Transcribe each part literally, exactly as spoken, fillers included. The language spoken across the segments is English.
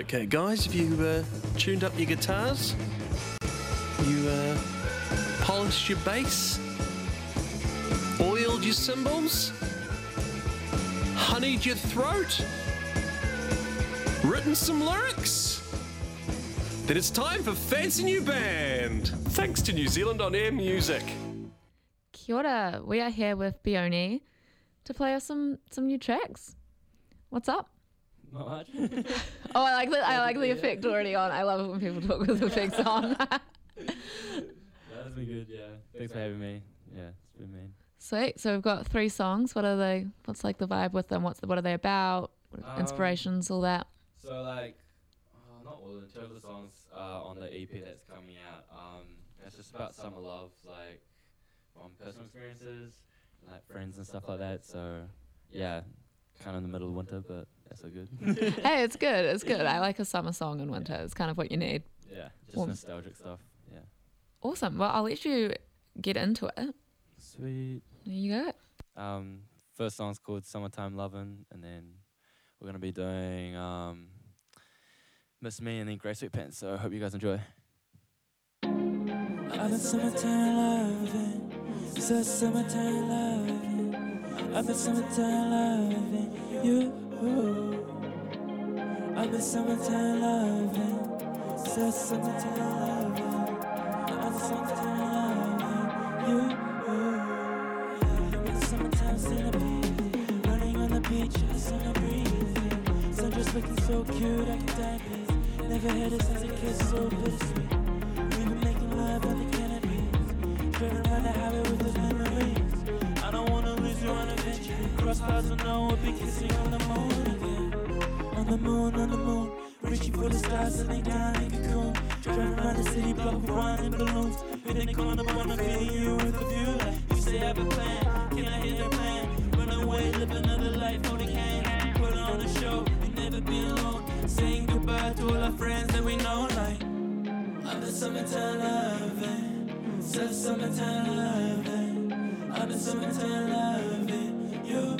Okay, guys, have you uh, tuned up your guitars? You uh, polished your bass? Oiled your cymbals? Honeyed your throat? Written some lyrics? Then it's time for Fancy New Band, thanks to New Zealand On Air Music. Kia ora, we are here with Bione to play us some, some new tracks. What's up? Not much. Oh, I like the I like the effect already on. I love it when people talk with effects on. That's been good, yeah. Thanks for having me. Yeah, it's been mean. Sweet. So we've got three songs. What are they? What's like the vibe with them? What's the, what are they about? Um, Inspirations, all that. So like, oh, not all, in terms of the songs uh, on the E P that's coming out, um, it's just about summer love, like from personal experiences, like friends and stuff like that. So yeah, kind of in the middle of winter, but that's so good. Hey, it's good. It's good. I like a summer song in winter. It's kind of what you need. Yeah, just Well, nostalgic stuff. Yeah. Awesome. Well, I'll let you get into it. Sweet. There you go. Um, first song's called Summertime Lovin', and then we're gonna be doing um, Miss Me and then Grey Sweatpants. So I hope you guys enjoy. I've been summertime loving, so summertime loving. I've been summertime loving you. I've been summertime loving, so summertime loving. I've been summertime loving you. I've been summertime centipede, running on the beach, summer breeze. Sun just looking so cute, I can die, please. Never had a sense of kiss so bittersweet. We've been making love on the canopies, driving around the highway with the memories. I don't wanna lose you on a venture. Cross paths and know we'll be kissing on the moon again. On the moon, on the moon, reaching for the stars and lay down in a cocoon. Driving around the city block with wine and balloons. Hitting corner, wanna feel you with a view. Like you say I have a plan, can I hear the plan? Run away, live another life, holding hands. Put on a show, and never be alone. Saying goodbye to all our friends that we know. Like I'm the summertime loving, so summertime loving. I'm the summertime loving you.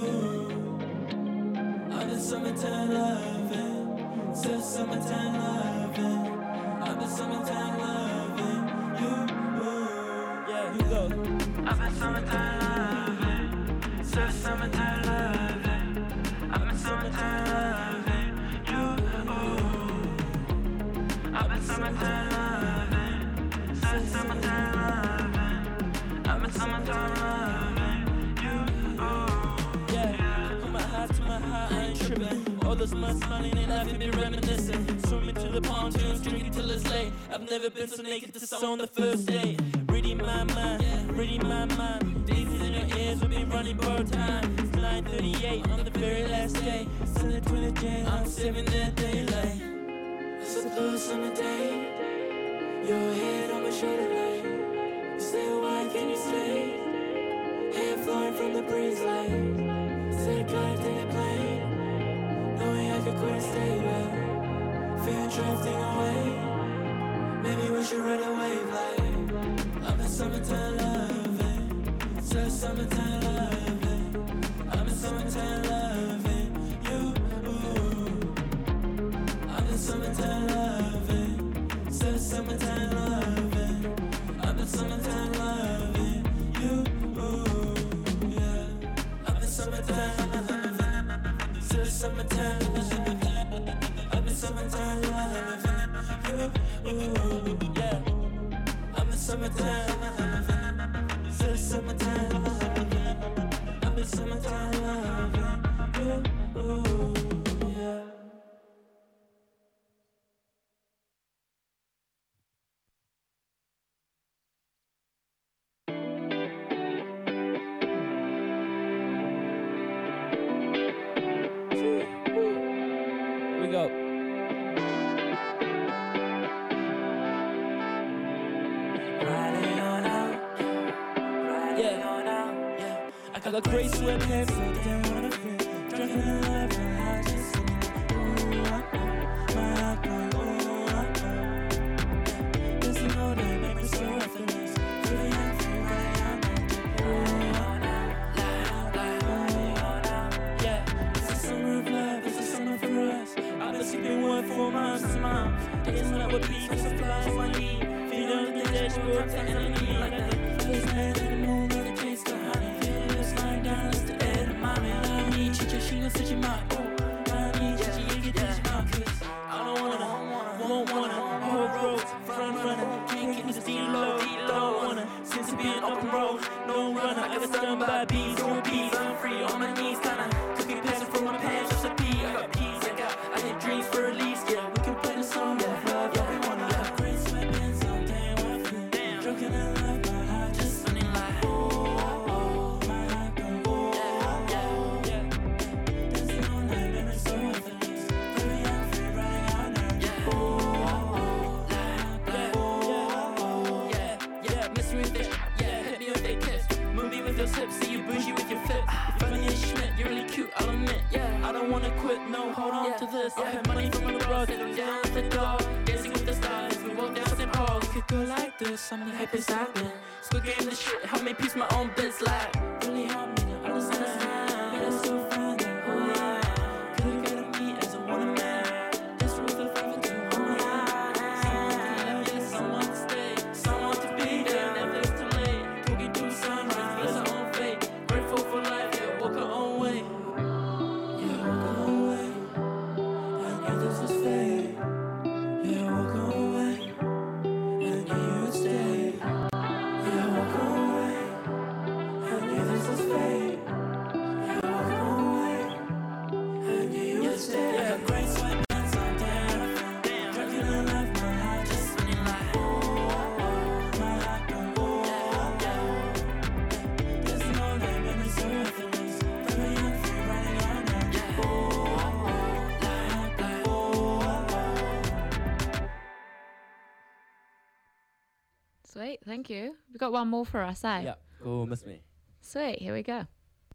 I'm the summertime loving, so summertime loving. I'm the summertime loving you. Yeah, you go. I've been summertime loving, so summertime loving. I've been summertime loving you. I've been summertime loving, so summertime loving. I've been summertime loving you. Yeah, from my heart to my heart, I ain't tripping. All those months smiling and I've been reminiscing. Swimming to the pontoons, drinking till it's late. I've never been so naked to so on the first day. Reading my mind, reading my mind. Daisies in your ears, we've been running both time. It's nine thirty-eight on the very last day. Still at twenty J, I'm saving that daylight. It's a blue summer day. Your head on my shoulder like you say, why can you stay? Hair flowing from the breeze like say goodbye to the plane. Knowing I could quit and stay well. Fear drifting away. Maybe we should ride a wave like I'm in summertime loving, so summertime loving. I'm in summertime loving you. I'm in summertime loving, so summertime loving. I'm in summertime loving you. Yeah, I'm in summertime loving, so summertime loving. I'm in summertime loving you. Yeah, I'm in summertime loving, so summertime loving. I'm in summertime loving you. Yeah. We go. Riding on out, riding on out. Yeah, I got a gray sweatpants, so down on the fit. Driving in life, and I just singing. Ooh, I know, my heart going, ooh, I know. There's an old day, make me so effortless. Feeling like free, riding on out. Ooh, I know, riding on out. Yeah, it's a summer of love, it's a summer for us. I've been sleeping one four months a month. Dancing like what beef is a fly on my knee. Feet on the dashboard, to enemy like that. First man to the moon, like a taste of honey. Fearless lying down, it's the air to mommy. I need chicha, she gon' set you my. Oh, I need chicha, you get this my. Cause I don't wanna, won't wanna. Whole road, front runner, can't get this D-low. Don't wanna, since it being open road, no runner. I got stung by bees, no bees. I'm free on my knees, kinda cookie passing from my pants, just a pee. I got peas, I got, I had dreams for release. Yeah, we can play the song that love, yeah, we wanna have great sweatpants on, damn, what I feel. Damn, drunk and I love my heart, just running like, oh, oh, my heart go, oh, yeah, yeah, yeah. Dancing all night, and it's so effortless. Baby, I'm free, riding all night, yeah, oh, oh, yeah, oh, yeah, yeah, miss me with it, yeah, hit me with that kiss. Move me with those hips, see you bougie with your fit. Funny as Schmidt, you're really cute, I'll admit, yeah. I don't wanna quit, no, hold on to this. I have money from the road, sit down at the door. Dancing with the stars, we walk down Saint Paul. We could go like this, I'm the happiest I've been. Squid game the shit, help me piece my own bits like. Really help me to understand. Yeah, that's so fine, that whole line. Could've got me as a woman man. This was the five and two, oh yeah. Someone to love, yeah, someone to stay. Someone to be there, never too late. Cookie through sunrise, face her own fate. Grateful for life, yeah, walk her own way. Yeah, walk her own way. I knew this was fate. Yeah, walk her own way. I knew you would stay. Yeah, walk her own way. I knew this was fate. Yeah, walk her own way. I knew you would stay. I got great sweatpants on, damn. Drunk and I love my heart, just running like, oh, oh, my heart go, oh, yeah. Dancing all night, and it's so effortless. Baby, I'm free, riding all night, yeah. Oh, oh, like, oh, oh. Sweet, thank you. We got one more for us, eh? Yeah, cool, miss me. Sweet, here we go.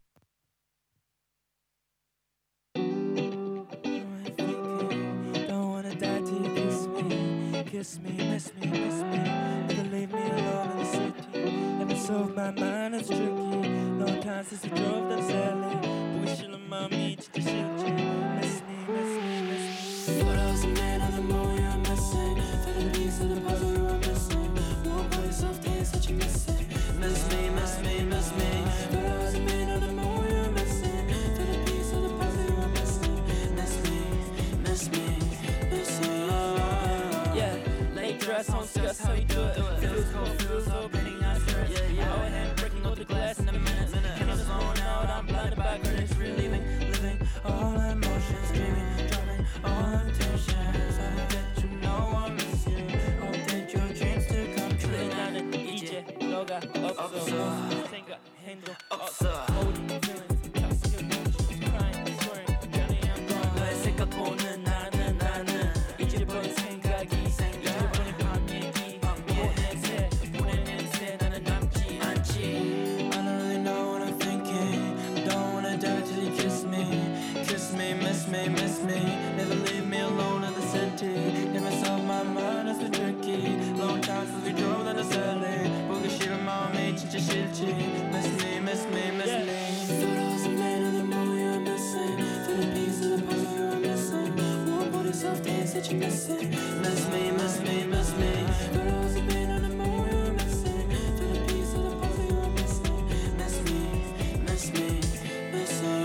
Don't wanna die till you kiss me. Kiss me, miss me, miss me. Never leave me alone in the city. Never solve my mind, it's tricky. Long time since we drove down Sally. But we chill on my meat, just shit. Miss me, miss me, miss me. Photos of men on the moon, you're missing. Feel the piece of the puzzle you were missing. One place of days that you're missing. Miss me, miss me, miss me. Photos of men on the moon, you're missing. Feel the piece of the puzzle you were missing. Miss me, miss me, miss me. Yeah, late dress on skirts, how you do it. Feels cold, feels so burning, I stress. Yeah, yeah. Our hand breaking all the glass in a minute. Candles blown out, I'm blinded by curtains. Reliving, living all emotions, dreaming, driving all intentions. I let you know I miss you. Hope that your dreams to come true. 나는 이제 너가 없어. 생각, 행동 없어. 모든 feelings, toxic emotions, crying, swearing, drowning, I'm gone. 너의 생각 보는 나는 나는 잊어버린 생각이 잊어버린 밤 얘기. 미의 냄새, 보낸 냄새 나는 남지 않지. I don't really know what I'm thinking. Don't wanna die till you kiss me. Kiss me, miss me, miss me. Never leave me alone in the city. Never solve my mind, it's been tricky. Long time since we drove down the Sally. 보기 싫은 마음이 진짜 싫지. Miss me, miss me, miss me. Photos of men on the moon, you're missing. Feel the piece of the puzzle you're missing. One body soft dance that you're missing. Miss me, miss me, miss me. Photos of men on the moon, you're missing. Feel the piece of the puzzle you're missing. Miss me, miss me, miss me.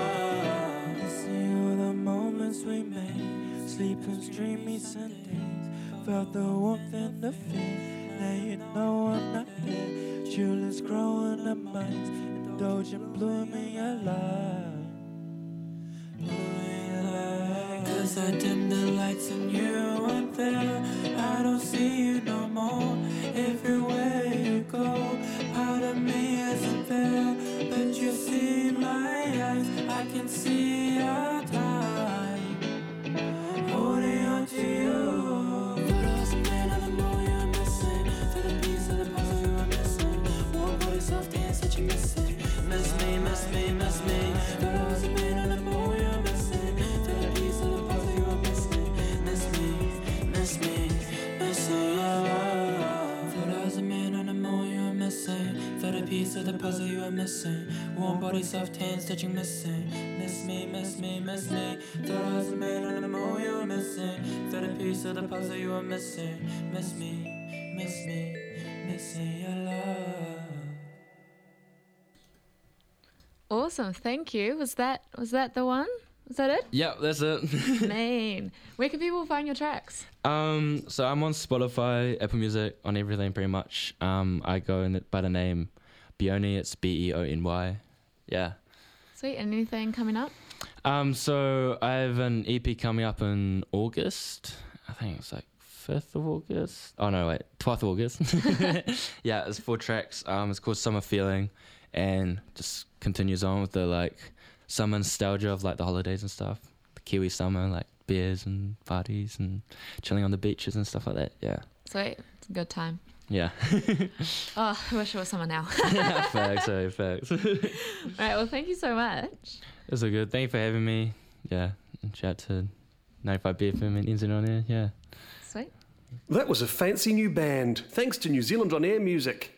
Missing all the moments we made. Sleepless, dreamy Sundays. Felt the warmth and the fear. Now you know I'm not there. Tulips growing in our minds. Indulgent, blooming alive. Blooming alive. Cause I dim the lights and you aren't there. I don't see you no more. Everywhere you go, part of me isn't there. But you see my eyes. I can see our time. Holding on to you. Photos of men on the moon, you're missing. Feel the piece of the puzzle you were missing. One body soft dance that you're missing. Miss me, miss me, miss me. Photos of men on the moon, you're missing. Feel the piece of the puzzle you were missing. Miss me, miss me, miss me. Photos of men on the moon, you're missing. Feel the piece of the puzzle you were missing. One body soft hands that you're missing. Miss me, miss me, miss me. Thought I was made on the moon you were missing. Felt a piece of the puzzle you were missing. Miss me, miss me, missing your love. Awesome, thank you. Was that was that the one? Was that it? Yeah, that's it. Main. Where can people find your tracks? um, so I'm on Spotify, Apple Music, on everything pretty much. Um, I go in it by the name Beony. It's B E O N Y. Yeah. Sweet. And anything coming up? Um, so I have an E P coming up in August. I think it's like fifth of August. Oh no, wait, twelfth of August. Yeah, it's four tracks. Um, it's called Summer Feeling, and just continues on with the like summer nostalgia of like the holidays and stuff. The Kiwi summer, like beers and parties and chilling on the beaches and stuff like that. Yeah. Sweet. It's a good time. Yeah. Oh, I wish it was summer now. Facts, so facts. All right. Well, thank you so much. It's all good. Thank you for having me. Yeah. And shout out to ninety-five B F M and N Z on Air. Yeah. Sweet. That was a fancy new band. Thanks to New Zealand On Air Music.